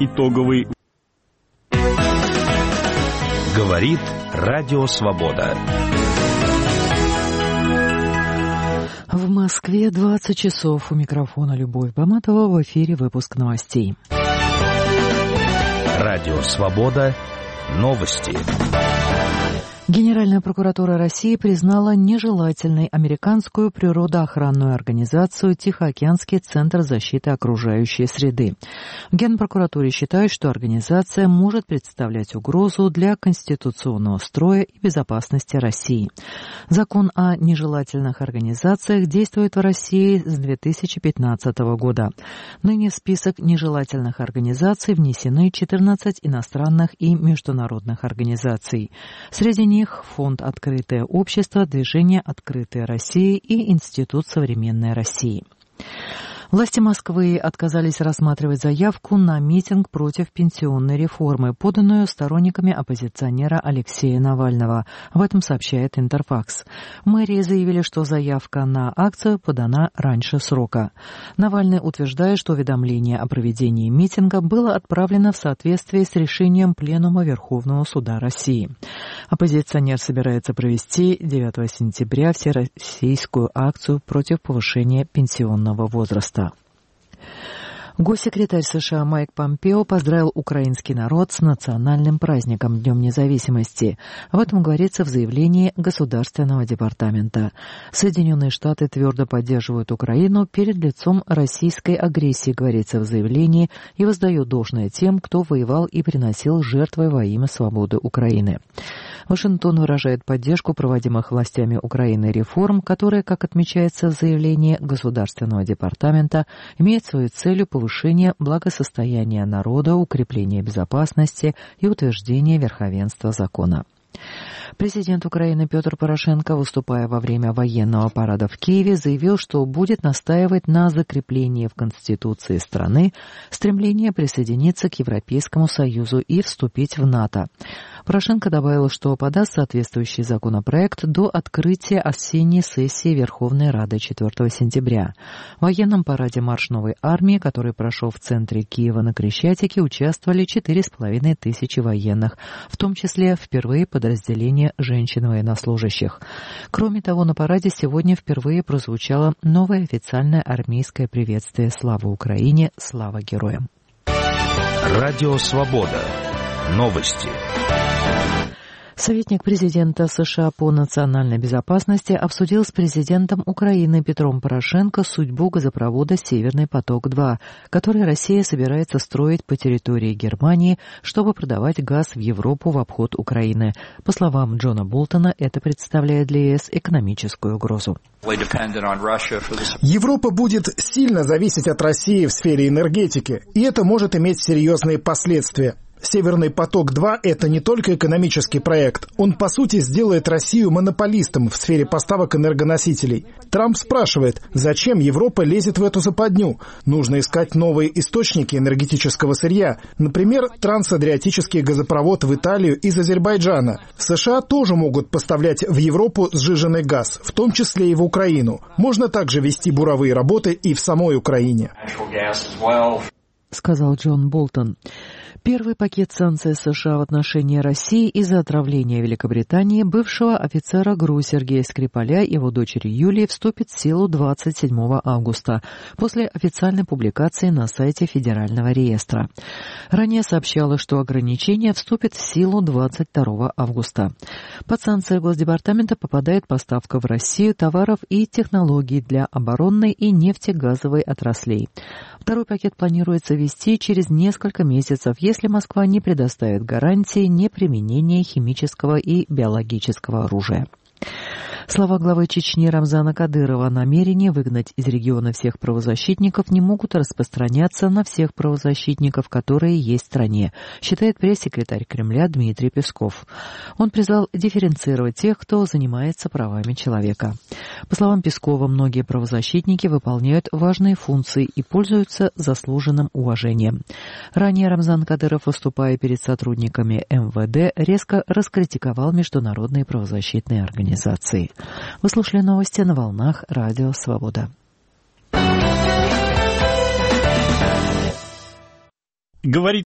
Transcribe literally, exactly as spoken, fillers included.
итоговый. Говорит Радио Свобода. В Москве двадцать часов. У микрофона Любовь Баматова. В эфире выпуск новостей. Радио Свобода. Новости. Генеральная прокуратура России признала нежелательной американскую природоохранную организацию «Тихоокеанский центр защиты окружающей среды». В Генпрокуратуре считают, что организация может представлять угрозу для конституционного строя и безопасности России. Закон о нежелательных организациях действует в России с две тысячи пятнадцатого года. Ныне в список нежелательных организаций внесены четырнадцать иностранных и международных организаций. Среди них Фонд «Открытое общество», Движение «Открытая Россия» и Институт современной России. Власти Москвы отказались рассматривать заявку на митинг против пенсионной реформы, поданную сторонниками оппозиционера Алексея Навального. В этом сообщает Интерфакс. В мэрии заявили, что заявка на акцию подана раньше срока. Навальный утверждает, что уведомление о проведении митинга было отправлено в соответствии с решением Пленума Верховного суда России. Оппозиционер собирается провести девятого сентября всероссийскую акцию против повышения пенсионного возраста. Госсекретарь США Майк Помпео поздравил украинский народ с национальным праздником Днем независимости. Об этом говорится в заявлении Государственного департамента. Соединенные Штаты твердо поддерживают Украину перед лицом российской агрессии, говорится в заявлении, и воздают должное тем, кто воевал и приносил жертвы во имя свободы Украины. Вашингтон выражает поддержку проводимых властями Украины реформ, которые, как отмечается в заявлении Государственного департамента, имеют свою целью повышение благосостояния народа, укрепление безопасности и утверждение верховенства закона. Президент Украины Петр Порошенко, выступая во время военного парада в Киеве, заявил, что будет настаивать на закреплении в Конституции страны стремления присоединиться к Европейскому Союзу и вступить в НАТО. Порошенко добавил, что подаст соответствующий законопроект до открытия осенней сессии Верховной Рады четвёртого сентября. В военном параде «Марш новой армии», который прошел в центре Киева на Крещатике, участвовали четыре с половиной тысячи военных, в том числе впервые подразделения женщин-военнослужащих. Кроме того, на параде сегодня впервые прозвучало новое официальное армейское приветствие «Слава Украине! Слава героям!». Радио Свобода. Новости. Советник президента США по национальной безопасности обсудил с президентом Украины Петром Порошенко судьбу газопровода «Северный поток-два», который Россия собирается строить по территории Германии, чтобы продавать газ в Европу в обход Украины. По словам Джона Болтона, это представляет для ЕС экономическую угрозу. Европа будет сильно зависеть от России в сфере энергетики, и это может иметь серьезные последствия. «Северный поток-два» — это не только экономический проект. Он, по сути, сделает Россию монополистом в сфере поставок энергоносителей. Трамп спрашивает, зачем Европа лезет в эту западню? Нужно искать новые источники энергетического сырья. Например, трансадриатический газопровод в Италию из Азербайджана. США тоже могут поставлять в Европу сжиженный газ, в том числе и в Украину. Можно также вести буровые работы и в самой Украине. Сказал Джон Болтон. Первый пакет санкций США в отношении России из-за отравления Великобритании бывшего офицера ГРУ Сергея Скрипаля и его дочери Юлии вступит в силу двадцать седьмого августа после официальной публикации на сайте Федерального реестра. Ранее сообщалось, что ограничение вступит в силу двадцать второго августа. Под санкции Госдепартамента попадает поставка в Россию товаров и технологий для оборонной и нефтегазовой отраслей. Второй пакет планируется ввести через несколько месяцев, если Москва не предоставит гарантии неприменения химического и биологического оружия. Слова главы Чечни Рамзана Кадырова о намерении выгнать из региона всех правозащитников не могут распространяться на всех правозащитников, которые есть в стране, считает пресс-секретарь Кремля Дмитрий Песков. Он призвал дифференцировать тех, кто занимается правами человека. По словам Пескова, многие правозащитники выполняют важные функции и пользуются заслуженным уважением. Ранее Рамзан Кадыров, выступая перед сотрудниками эм вэ дэ, резко раскритиковал международные правозащитные организации. Вы слушали новости на волнах Радио Свобода. Говорит